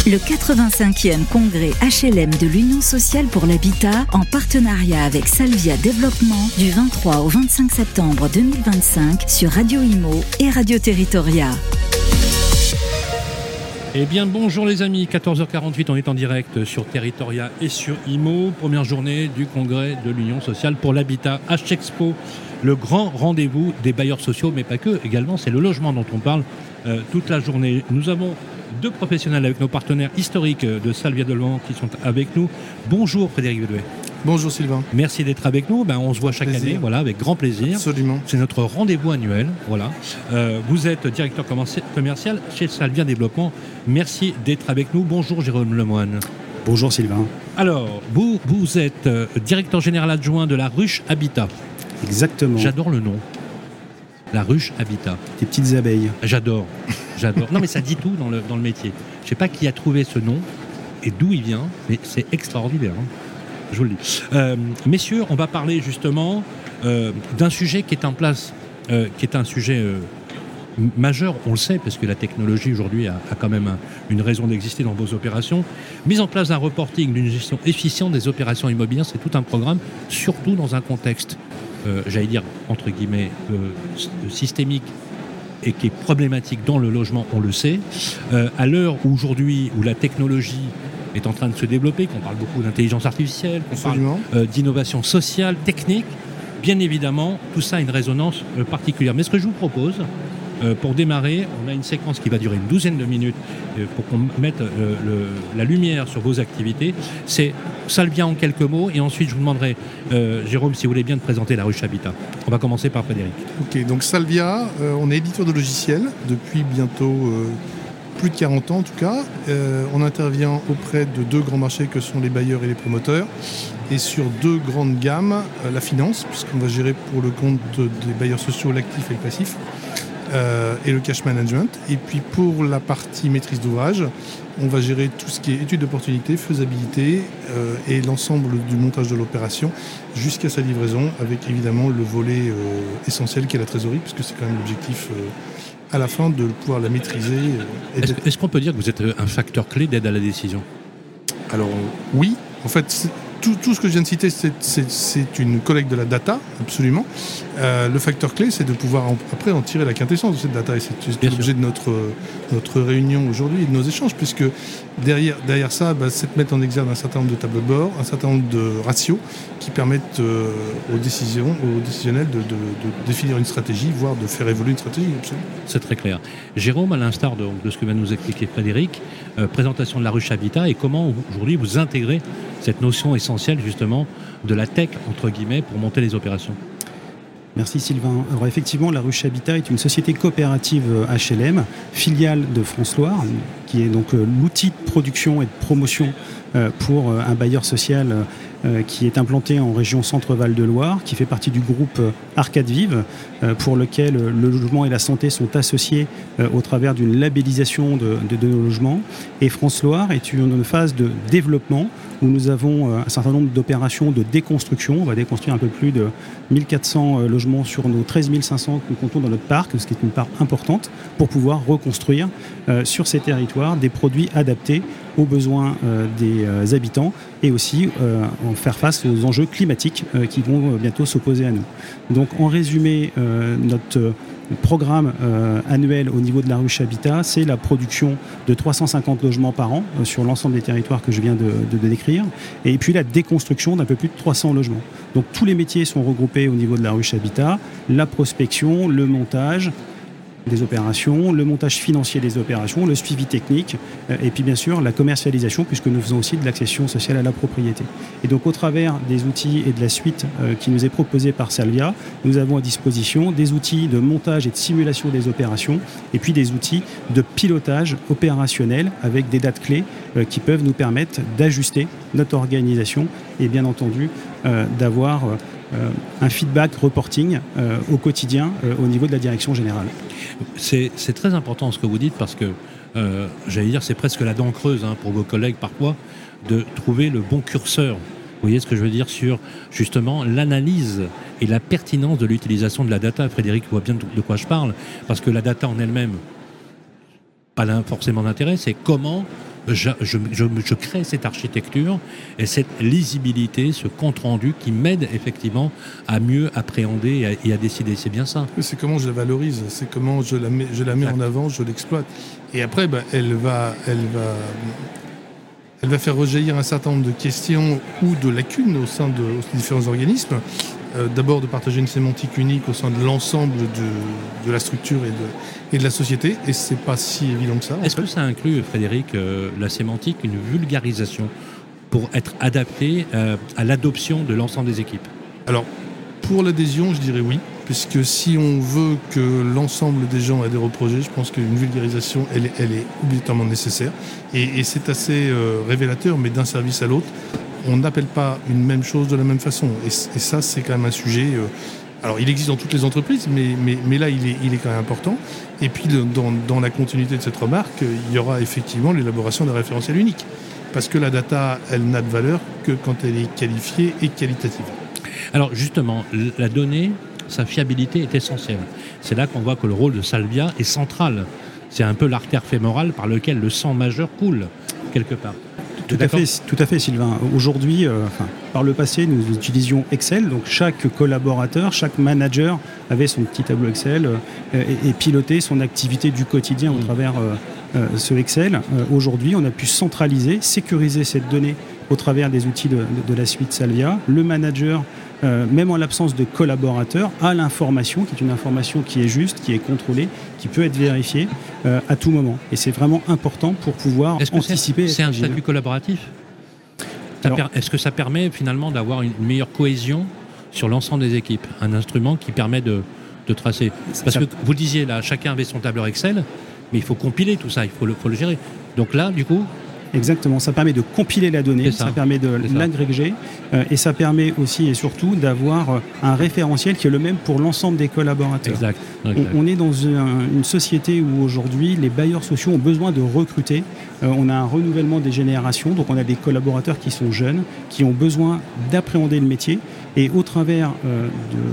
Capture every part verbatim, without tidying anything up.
Le quatre-vingt-cinquième congrès H L M de l'Union sociale pour l'habitat, en partenariat avec Salvia Développement, du vingt-trois au vingt-cinq septembre deux mille vingt-cinq sur Radio Imo et Radio Territoria. Eh bien, bonjour les amis, quatorze heures quarante-huit, on est en direct sur Territoria et sur Imo. Première journée du congrès de l'Union sociale pour l'habitat, H-Expo, le grand rendez-vous des bailleurs sociaux, mais pas que, également, c'est le logement dont on parle euh, toute la journée. Nous avons deux professionnels avec nos partenaires historiques de Salvia Développement qui sont avec nous. Bonjour Frédéric Vedouet. Bonjour Sylvain. Merci d'être avec nous. Ben, on se voit chaque plaisir. année, voilà, avec grand plaisir. Absolument. C'est notre rendez-vous annuel. Voilà. Euh, vous êtes directeur commercial chez Salvia Développement. Merci d'être avec nous. Bonjour Jérôme Lemoine. Bonjour Sylvain. Alors, vous, vous êtes euh, directeur général adjoint de la Ruche Habitat. Exactement. J'adore le nom. La Ruche Habitat. Des petites abeilles. J'adore. J'adore. Non, mais ça dit tout dans le, dans le métier. Je ne sais pas qui a trouvé ce nom et d'où il vient, mais c'est extraordinaire. Hein. Je vous le dis. Euh, messieurs, on va parler justement euh, d'un sujet qui est en place, euh, qui est un sujet euh, majeur, on le sait, parce que la technologie aujourd'hui a, a quand même un, une raison d'exister dans vos opérations. Mise en place d'un reporting, d'une gestion efficiente des opérations immobilières, c'est tout un programme, surtout dans un contexte, euh, j'allais dire, entre guillemets, euh, systémique et qui est problématique dans le logement, on le sait. Euh, à l'heure où aujourd'hui, où la technologie est en train de se développer, qu'on parle beaucoup d'intelligence artificielle, qu'on Absolument. parle euh, d'innovation sociale, technique, bien évidemment, tout ça a une résonance euh, particulière. Mais ce que je vous propose, euh, pour démarrer, on a une séquence qui va durer une douzaine de minutes euh, pour qu'on mette euh, le, la lumière sur vos activités. C'est Salvia en quelques mots, et ensuite je vous demanderai, euh, Jérôme, si vous voulez bien de présenter la Ruche Habitat. On va commencer par Frédéric. Ok, donc Salvia, euh, on est éditeur de logiciels depuis bientôt euh, plus de quarante ans en tout cas. Euh, on intervient auprès de deux grands marchés que sont les bailleurs et les promoteurs, et sur deux grandes gammes, euh, la finance, puisqu'on va gérer pour le compte de, des bailleurs sociaux l'actif et le passif, euh, et le cash management. Et puis pour la partie maîtrise d'ouvrage, on va gérer tout ce qui est études d'opportunité, faisabilité euh, et l'ensemble du montage de l'opération jusqu'à sa livraison, avec évidemment le volet euh, essentiel qui est la trésorerie, puisque c'est quand même l'objectif euh, à la fin de pouvoir la maîtriser. Euh, Est-ce, est-ce qu'on peut dire que vous êtes un facteur clé d'aide à la décision ? Alors oui, en fait, tout, tout ce que je viens de citer, c'est, c'est, c'est une collecte de la data, absolument. Euh, le facteur clé, c'est de pouvoir en, après en tirer la quintessence de cette data, et c'est, c'est l'objet de notre, notre réunion aujourd'hui et de nos échanges, puisque derrière, derrière ça, bah, c'est de mettre en exergue un certain nombre de tableaux de bord, un certain nombre de ratios qui permettent euh, aux, décisions, aux décisionnels de, de, de définir une stratégie, voire de faire évoluer une stratégie, absolument. C'est très clair. Jérôme, à l'instar de, de ce que va nous expliquer Frédéric, euh, présentation de la Ruche Habitat et comment aujourd'hui vous intégrez cette notion essentielle justement de la tech, entre guillemets, pour monter les opérations. Merci Sylvain. Alors effectivement, la Ruche Habitat est une société coopérative H L M, filiale de France Loire, qui est donc l'outil de production et de promotion pour un bailleur social qui est implanté en région Centre-Val de Loire, qui fait partie du groupe Arcade Vive, pour lequel le logement et la santé sont associés au travers d'une labellisation de, de, de nos logements. Et France Loire est une phase de développement où nous avons un certain nombre d'opérations de déconstruction. On va déconstruire un peu plus de mille quatre cents logements sur nos treize mille cinq cents que nous comptons dans notre parc, ce qui est une part importante, pour pouvoir reconstruire euh, sur ces territoires des produits adaptés aux besoins euh, des euh, habitants et aussi euh, en faire face aux enjeux climatiques euh, qui vont bientôt s'opposer à nous. Donc en résumé, euh, notre programme euh, annuel au niveau de la Ruche Habitat, c'est la production de trois cent cinquante logements par an euh, sur l'ensemble des territoires que je viens de, de, de décrire, et puis la déconstruction d'un peu plus de trois cents logements. Donc tous les métiers sont regroupés au niveau de la Ruche Habitat, la prospection, le montage des opérations, le montage financier des opérations, le suivi technique euh, et puis bien sûr la commercialisation, puisque nous faisons aussi de l'accession sociale à la propriété. Et donc au travers des outils et de la suite euh, qui nous est proposée par Salvia, nous avons à disposition des outils de montage et de simulation des opérations et puis des outils de pilotage opérationnel avec des dates clés euh, qui peuvent nous permettre d'ajuster notre organisation et bien entendu euh, d'avoir euh, Euh, un feedback reporting euh, au quotidien euh, au niveau de la direction générale. C'est, c'est très important ce que vous dites parce que, euh, j'allais dire, c'est presque la dent creuse hein, pour vos collègues parfois de trouver le bon curseur. Vous voyez ce que je veux dire sur justement l'analyse et la pertinence de l'utilisation de la data. Frédéric voit bien de quoi je parle, parce que la data en elle-même, pas forcément d'intérêt, c'est comment je, je, je, je crée cette architecture et cette lisibilité, ce compte-rendu qui m'aide effectivement à mieux appréhender et à, et à décider. C'est bien ça. C'est comment je la valorise, c'est comment je la mets, je la mets en avant, je l'exploite. Et après, bah, elle va... Elle va Elle va faire rejaillir un certain nombre de questions ou de lacunes au sein de aux différents organismes. Euh, d'abord de partager une sémantique unique au sein de l'ensemble de, de la structure et de, et de la société. Et c'est pas si évident que ça. Est-ce que ça inclut, Frédéric, euh, la sémantique, une vulgarisation pour être adapté euh, à l'adoption de l'ensemble des équipes ? Alors, pour l'adhésion, je dirais oui. Puisque si on veut que l'ensemble des gens adhèrent au projet, je pense qu'une vulgarisation, elle, elle est obligatoirement nécessaire. Et, et c'est assez euh, révélateur, mais d'un service à l'autre, on n'appelle pas une même chose de la même façon. Et, et ça, c'est quand même un sujet... Euh, alors, il existe dans toutes les entreprises, mais, mais, mais là, il est, il est quand même important. Et puis, dans, dans la continuité de cette remarque, il y aura effectivement l'élaboration d'un référentiel unique. Parce que la data, elle n'a de valeur que quand elle est qualifiée et qualitative. Alors, justement, la donnée... sa fiabilité est essentielle. C'est là qu'on voit que le rôle de Salvia est central. C'est un peu l'artère fémorale par lequel le sang majeur coule, quelque part. Tout à, fait, tout à fait, Sylvain. Aujourd'hui, euh, enfin, par le passé, nous utilisions Excel. Donc, chaque collaborateur, chaque manager avait son petit tableau Excel euh, et, et pilotait son activité du quotidien au travers euh, euh, ce Excel. Euh, aujourd'hui, on a pu centraliser, sécuriser cette donnée au travers des outils de, de, de la suite Salvia. Le manager, euh, même en l'absence de collaborateurs, a l'information, qui est une information qui est juste, qui est contrôlée, qui peut être vérifiée euh, à tout moment. Et c'est vraiment important pour pouvoir Est-ce que anticiper. C'est, c'est un statut collaboratif ? Alors, per- Est-ce que ça permet finalement d'avoir une meilleure cohésion sur l'ensemble des équipes ? Un instrument qui permet de, de tracer. Parce que vous disiez là, chacun avait son tableur Excel, mais il faut compiler tout ça, il faut le, faut le gérer. Donc là, du coup... Exactement, ça permet de compiler la donnée, ça. ça permet de c'est l'agréger euh, et ça permet aussi et surtout d'avoir euh, un référentiel qui est le même pour l'ensemble des collaborateurs. Exact. Exact. On, on est dans une, une société où aujourd'hui les bailleurs sociaux ont besoin de recruter. Euh, on a un renouvellement des générations, donc on a des collaborateurs qui sont jeunes, qui ont besoin d'appréhender le métier. Et au travers euh,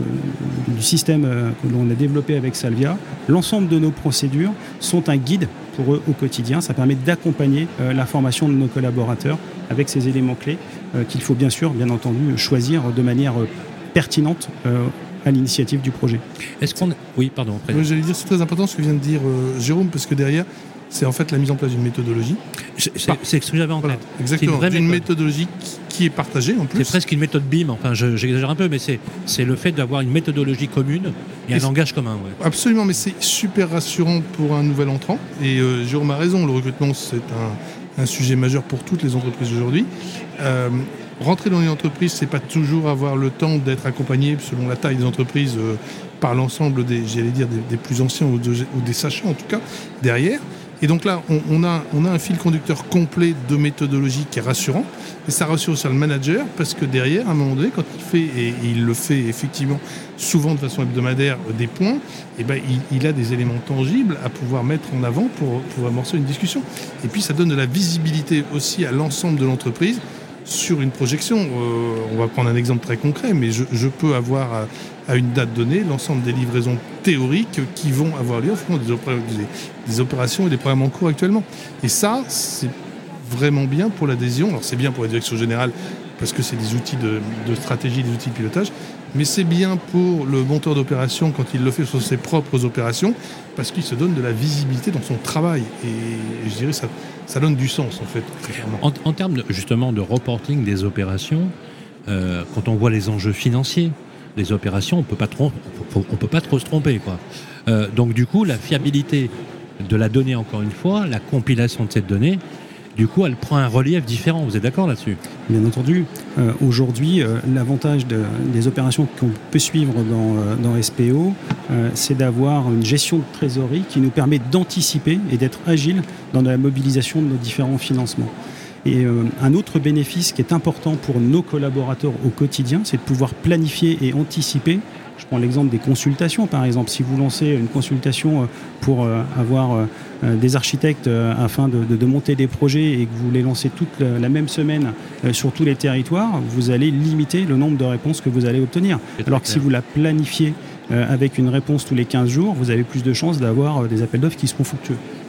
de, du système euh, que l'on a développé avec Salvia, l'ensemble de nos procédures sont un guide pour eux au quotidien. Ça permet d'accompagner euh, la formation de nos collaborateurs avec ces éléments clés euh, qu'il faut bien sûr, bien entendu, choisir de manière euh, pertinente euh, à l'initiative du projet. Est-ce qu'on... Oui, pardon. Oui, j'allais dire, c'est très important ce que vient de dire euh, Jérôme, parce que derrière, c'est en fait la mise en place d'une méthodologie. C'est, c'est, c'est ce que j'avais en tête. Voilà, exactement, c'est une, une méthodologie qui, qui est partagée en plus. C'est presque une méthode B I M, enfin je, j'exagère un peu, mais c'est, c'est le fait d'avoir une méthodologie commune et, et un langage commun. Ouais. Absolument, mais c'est super rassurant pour un nouvel entrant. Et euh, Jérôme a raison, le recrutement c'est un, un sujet majeur pour toutes les entreprises aujourd'hui. Euh, rentrer dans une entreprise, c'est pas toujours avoir le temps d'être accompagné selon la taille des entreprises euh, par l'ensemble des, j'allais dire, des, des plus anciens ou, de, ou des sachants en tout cas, derrière. Et donc là, on, on, a, on a un fil conducteur complet de méthodologie qui est rassurant. Et ça rassure aussi le manager parce que derrière, à un moment donné, quand il fait, et il le fait effectivement souvent de façon hebdomadaire, des points, et ben, il, il a des éléments tangibles à pouvoir mettre en avant pour, pour amorcer une discussion. Et puis ça donne de la visibilité aussi à l'ensemble de l'entreprise sur une projection. Euh, on va prendre un exemple très concret, mais je, je peux avoir à, à une date donnée l'ensemble des livraisons théoriques qui vont avoir lieu en fonction des, opé- des, des opérations et des programmes en cours actuellement. Et ça, c'est vraiment bien pour l'adhésion. Alors c'est bien pour la direction générale parce que c'est des outils de, de stratégie, des outils de pilotage, mais c'est bien pour le monteur d'opération quand il le fait sur ses propres opérations parce qu'il se donne de la visibilité dans son travail. Et je dirais ça ça donne du sens en fait. En, en termes de, justement de reporting des opérations, euh, quand on voit les enjeux financiers, les opérations, on peut pas trop, on peut pas trop se tromper, quoi. Euh, donc du coup, la fiabilité de la donnée, encore une fois, la compilation de cette donnée, du coup, elle prend un relief différent. Vous êtes d'accord là-dessus ? Bien entendu. Euh, aujourd'hui, euh, l'avantage de, des opérations qu'on peut suivre dans, euh, dans S P O, euh, c'est d'avoir une gestion de trésorerie qui nous permet d'anticiper et d'être agile dans la mobilisation de nos différents financements. Et euh, un autre bénéfice qui est important pour nos collaborateurs au quotidien, c'est de pouvoir planifier et anticiper. Je prends l'exemple des consultations, par exemple. Si vous lancez une consultation pour euh, avoir euh, des architectes euh, afin de, de, de monter des projets et que vous les lancez toute la, la même semaine euh, sur tous les territoires, vous allez limiter le nombre de réponses que vous allez obtenir. Alors que si vous la planifiez euh, avec une réponse tous les quinze jours, vous avez plus de chances d'avoir euh, des appels d'offres qui seront fructueux.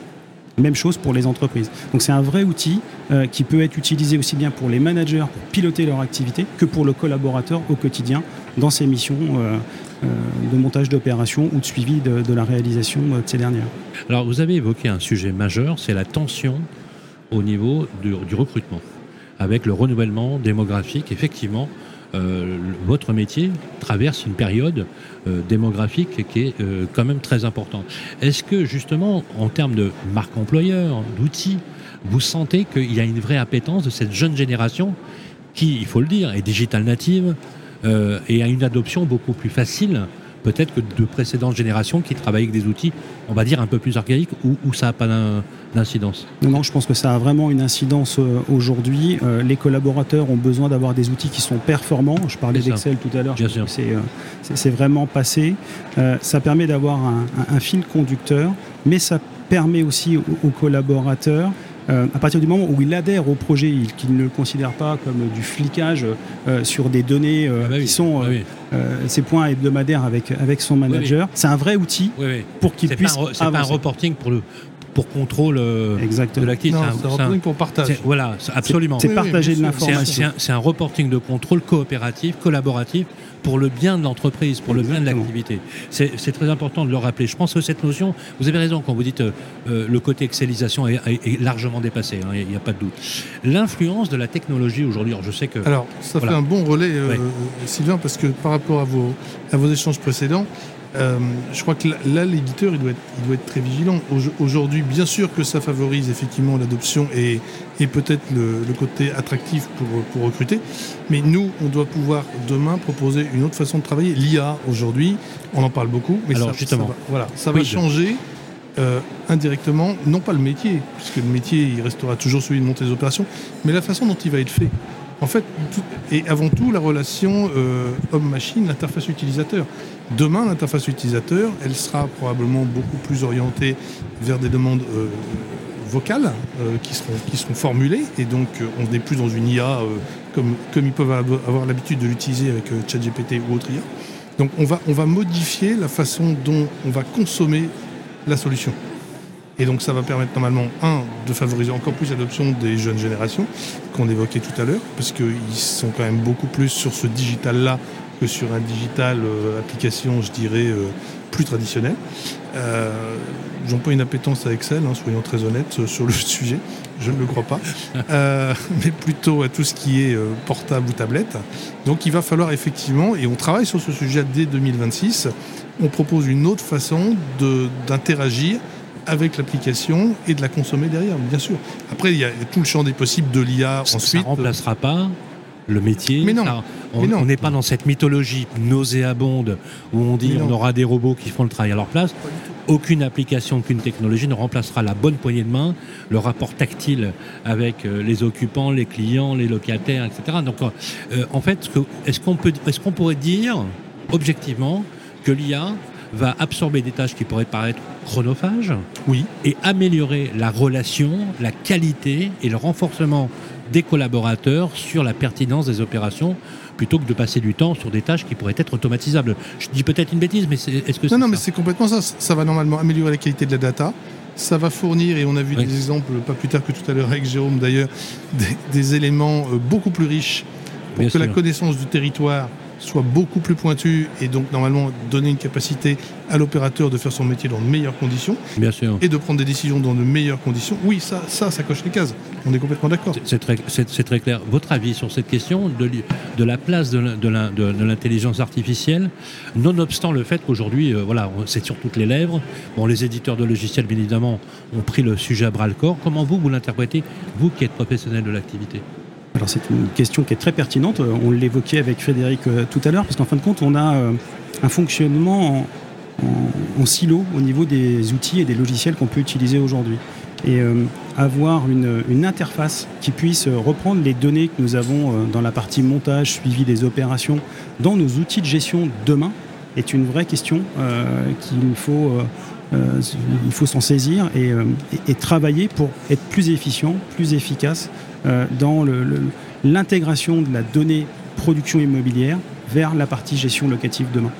Même chose pour les entreprises. Donc c'est un vrai outil euh, qui peut être utilisé aussi bien pour les managers pour piloter leur activité que pour le collaborateur au quotidien dans ses missions euh, euh, de montage d'opérations ou de suivi de, de la réalisation de ces dernières. Alors vous avez évoqué un sujet majeur, c'est la tension au niveau du, du recrutement. Avec le renouvellement démographique, effectivement, euh, votre métier traverse une période euh, démographique qui est euh, quand même très importante. Est-ce que justement, en termes de marque employeur, d'outils, vous sentez qu'il y a une vraie appétence de cette jeune génération qui, il faut le dire, est digital native euh, et a une adoption beaucoup plus facile peut-être que de précédentes générations qui travaillent avec des outils, on va dire, un peu plus archaïques ou, ou ça n'a pas d'incidence? Non, non, je pense que ça a vraiment une incidence euh, aujourd'hui. Euh, les collaborateurs ont besoin d'avoir des outils qui sont performants. Je parlais d'Excel tout à l'heure, je pense que c'est, euh, c'est, c'est vraiment passé. Euh, ça permet d'avoir un, un, un fil conducteur, mais ça permet aussi aux, aux collaborateurs Euh, à partir du moment où il adhère au projet, qu'il ne le considère pas comme du flicage euh, sur des données euh, ah bah oui, qui sont euh, bah oui. euh, ses points hebdomadaires avec, avec son manager. Oui, oui. C'est un vrai outil oui, oui. pour qu'il c'est puisse pas un, C'est avancer. Pas un reporting pour le pour contrôle euh, de l'actif. Non, c'est un, c'est un reporting pour partage. Voilà, absolument. C'est, c'est oui, partager oui, de l'information. C'est un, c'est un reporting de contrôle coopératif, collaboratif, pour le bien de l'entreprise, pour Exactement. le bien de l'activité. C'est, c'est très important de le rappeler. Je pense que cette notion, vous avez raison quand vous dites euh, le côté excelisation est, est, est largement dépassé, il hein, n'y a pas de doute. L'influence de la technologie aujourd'hui, alors je sais que... Alors, ça voilà. fait un bon relais, euh, ouais. Sylvain, parce que par rapport à vos, à vos échanges précédents, Euh, je crois que là, l'éditeur, il doit être, il doit être très vigilant. Aujourd'hui, bien sûr que ça favorise effectivement l'adoption et, et peut-être le, le côté attractif pour, pour recruter. Mais nous, on doit pouvoir demain proposer une autre façon de travailler. L'I A, aujourd'hui, on en parle beaucoup, mais Alors, ça, justement, ça va, voilà, ça va oui, changer euh, indirectement, non pas le métier, puisque le métier, il restera toujours celui de monter les opérations, mais la façon dont il va être fait. En fait, tout, et avant tout, la relation euh, homme-machine, l'interface utilisateur. Demain, l'interface utilisateur, elle sera probablement beaucoup plus orientée vers des demandes euh, vocales euh, qui, seront, qui seront formulées. Et donc, euh, on n'est plus dans une I A euh, comme, comme ils peuvent avoir l'habitude de l'utiliser avec euh, ChatGPT ou autre I A. Donc, on va, on va modifier la façon dont on va consommer la solution. Et donc ça va permettre normalement, un, de favoriser encore plus l'adoption des jeunes générations qu'on évoquait tout à l'heure, parce qu'ils sont quand même beaucoup plus sur ce digital-là que sur un digital euh, application, je dirais, euh, plus traditionnel. Euh, ils n'ont pas une appétence à Excel, hein, soyons très honnêtes euh, sur le sujet, je ne le crois pas, euh, mais plutôt à tout ce qui est euh, portable ou tablette. Donc il va falloir effectivement, et on travaille sur ce sujet dès deux mille vingt-six, on propose une autre façon de, d'interagir avec l'application et de la consommer derrière, bien sûr. Après, il y a tout le champ des possibles de l'I A ça, ensuite. Ça ne remplacera pas le métier. Mais non. Ça, on n'est pas dans cette mythologie nauséabonde où on dit on aura des robots qui font le travail à leur place. Aucune application, aucune technologie ne remplacera la bonne poignée de main, le rapport tactile avec les occupants, les clients, les locataires, et cetera. Donc, euh, en fait, est-ce qu'on peut, est-ce qu'on pourrait dire objectivement que l'I A va absorber des tâches qui pourraient paraître chronophages, oui, et améliorer la relation, la qualité et le renforcement des collaborateurs sur la pertinence des opérations, plutôt que de passer du temps sur des tâches qui pourraient être automatisables. Je dis peut-être une bêtise, mais c'est, est-ce que c'est Non, non, ça mais c'est complètement ça. Ça va normalement améliorer la qualité de la data. Ça va fournir, et on a vu oui. des exemples, pas plus tard que tout à l'heure avec Jérôme d'ailleurs, des, des éléments beaucoup plus riches pour Bien que sûr. la connaissance du territoire soit beaucoup plus pointue et donc normalement donner une capacité à l'opérateur de faire son métier dans de meilleures conditions. Bien sûr. Et de prendre des décisions dans de meilleures conditions. Oui, ça, ça, ça coche les cases. On est complètement d'accord. C'est, c'est, très, c'est, c'est très clair. Votre avis sur cette question de, de la place de, de, la, de, de l'intelligence artificielle, nonobstant le fait qu'aujourd'hui, euh, voilà, c'est sur toutes les lèvres. Bon, les éditeurs de logiciels, bien évidemment, ont pris le sujet à bras-le-corps. Comment vous, vous l'interprétez, vous qui êtes professionnel de l'activité ? Alors c'est une question qui est très pertinente, on l'évoquait avec Frédéric euh, tout à l'heure, parce qu'en fin de compte on a euh, un fonctionnement en, en, en silo au niveau des outils et des logiciels qu'on peut utiliser aujourd'hui. Et euh, avoir une, une interface qui puisse reprendre les données que nous avons euh, dans la partie montage, suivi des opérations, dans nos outils de gestion demain, est une vraie question euh, qu'il faut... Euh, Euh, il faut s'en saisir et, euh, et, et travailler pour être plus efficient, plus efficace euh, dans le, le, l'intégration de la donnée production immobilière vers la partie gestion locative demain.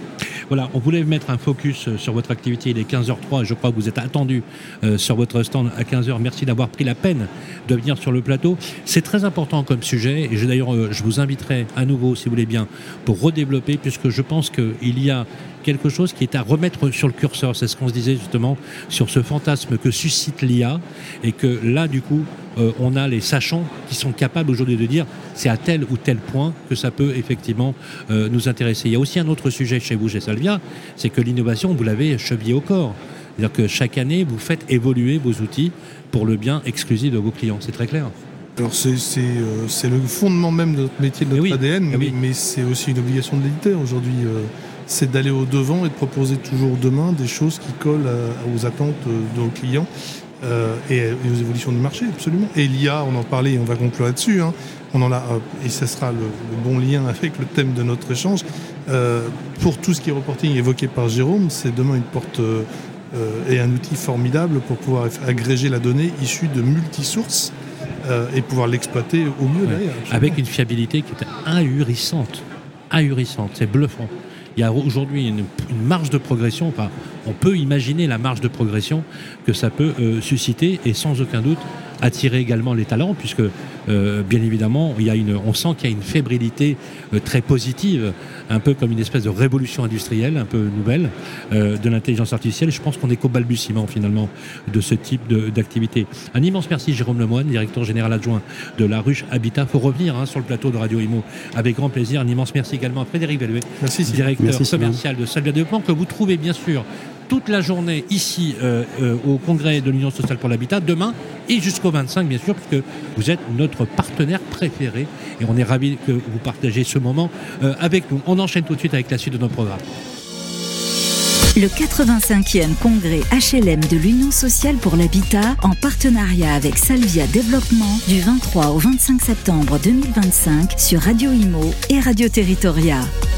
Voilà, on voulait mettre un focus sur votre activité. Il est quinze heures zéro trois et je crois que vous êtes attendu euh, sur votre stand à quinze heures. Merci d'avoir pris la peine de venir sur le plateau. C'est très important comme sujet et je, d'ailleurs, euh, je vous inviterai à nouveau, si vous voulez bien, pour redévelopper, puisque je pense qu'il y a quelque chose qui est à remettre sur le curseur. C'est ce qu'on se disait justement sur ce fantasme que suscite l'I A et que là, du coup, euh, on a les sachants qui sont capables aujourd'hui de dire c'est à tel ou tel point que ça peut effectivement euh, nous intéresser. Il y a aussi un autre sujet chez vous, chez Salvia, c'est que l'innovation, vous l'avez chevillée au corps. C'est-à-dire que chaque année, vous faites évoluer vos outils pour le bien exclusif de vos clients. C'est très clair. Alors c'est, c'est, euh, c'est le fondement même de notre métier, de notre oui, A D N, mais, oui. mais c'est aussi une obligation de l'éditeur aujourd'hui. Euh, c'est d'aller au-devant et de proposer toujours demain des choses qui collent à, aux attentes de nos clients euh, et, et aux évolutions du marché, absolument. Et l'I A, on en parlait et on va conclure là-dessus, hein, on en a, et ce sera le, le bon lien avec le thème de notre échange. Euh, pour tout ce qui est reporting évoqué par Jérôme, c'est demain une porte euh, et un outil formidable pour pouvoir agréger la donnée issue de multisources euh, et pouvoir l'exploiter au mieux ouais. derrière. Avec une fiabilité qui est ahurissante. Ahurissante, c'est bluffant. Il y a aujourd'hui une, une marge de progression, enfin, on peut imaginer la marge de progression que ça peut euh, susciter et sans aucun doute attirer également les talents, puisque euh, bien évidemment, il y a une, on sent qu'il y a une fébrilité euh, très positive, un peu comme une espèce de révolution industrielle, un peu nouvelle, euh, de l'intelligence artificielle. Je pense qu'on est qu'au balbutiement finalement de ce type de, d'activité. Un immense merci Jérôme Lemoine, directeur général adjoint de la Ruche Habitat. Il faut revenir hein, sur le plateau de Radio Imo avec grand plaisir. Un immense merci également à Frédéric Bellouet, merci, directeur merci, commercial de Salvia Développement, que vous trouvez bien sûr toute la journée ici euh, euh, au congrès de l'Union sociale pour l'habitat, demain et jusqu'au vingt-cinq bien sûr, puisque vous êtes notre partenaire préféré et on est ravis que vous partagez ce moment euh, avec nous. On enchaîne tout de suite avec la suite de nos programmes. Le quatre-vingt-cinquième congrès H L M de l'Union sociale pour l'habitat, en partenariat avec Salvia Développement, du vingt-trois au vingt-cinq septembre deux mille vingt-cinq sur Radio Imo et Radio Territoria.